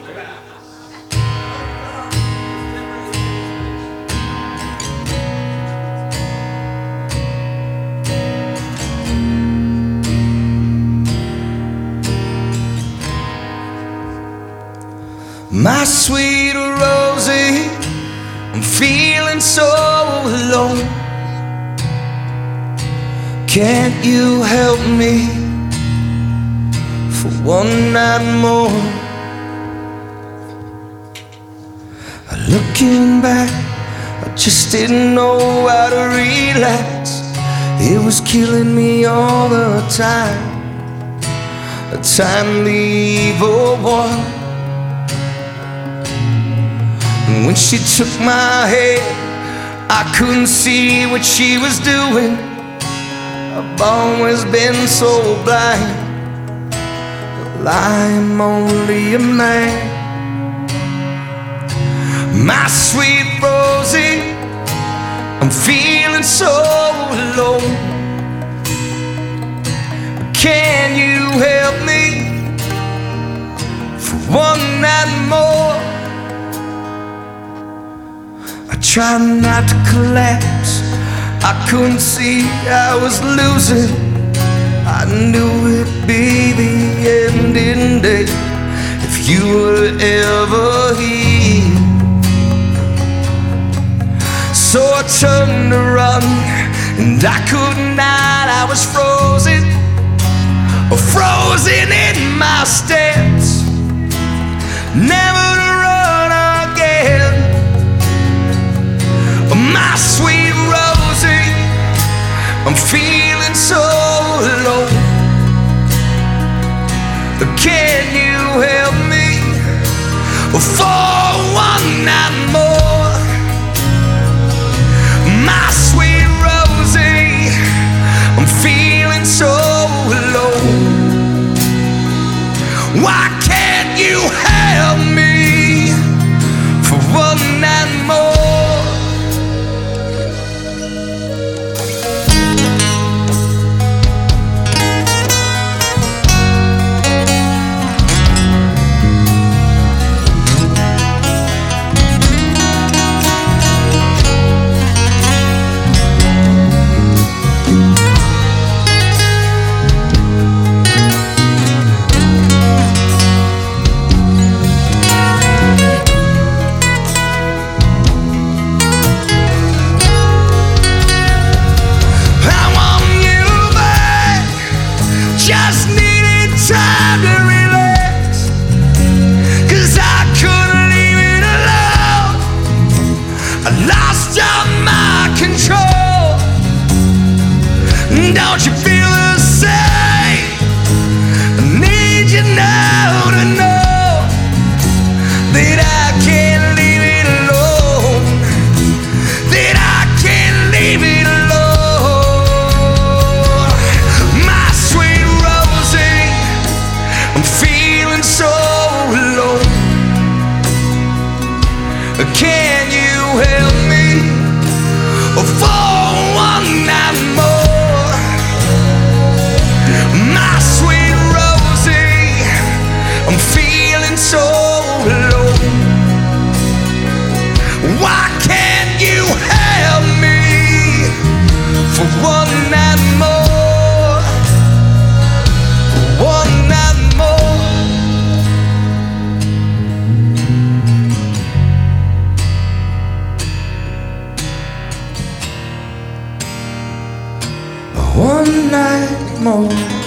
My sweet Rosie, I'm feeling so alone. Can't you help me for one night more? Looking back, I just didn't know how to relax. It was killing me all the time, a time the evil one. And when she took my head, I couldn't see what she was doing. I've always been so blind, well, I'm only a man. My sweet Rosie, I'm feeling so alone. Can you help me for one night more? I tried not to collapse, I couldn't see I was losing. I knew it'd be the ending day if you were ever here. So I turned to run, and I could not, I was frozen, frozen in my steps, never to run again. My sweet Rosie, I'm feeling so low. Can you help me for one night more? My sweet Rosie, I'm feeling so low. Why can't you help me for one night more? Just needed time to relax, 'cause I couldn't leave it alone. I lost all my control. Don't you feel the same? I need you now to know that I can't leave it alone, that I can't leave it alone. Can you help me for one night more? My sweet Rosie, I'm feeling so low. Why can't you help me for one night more? One night more. One night more.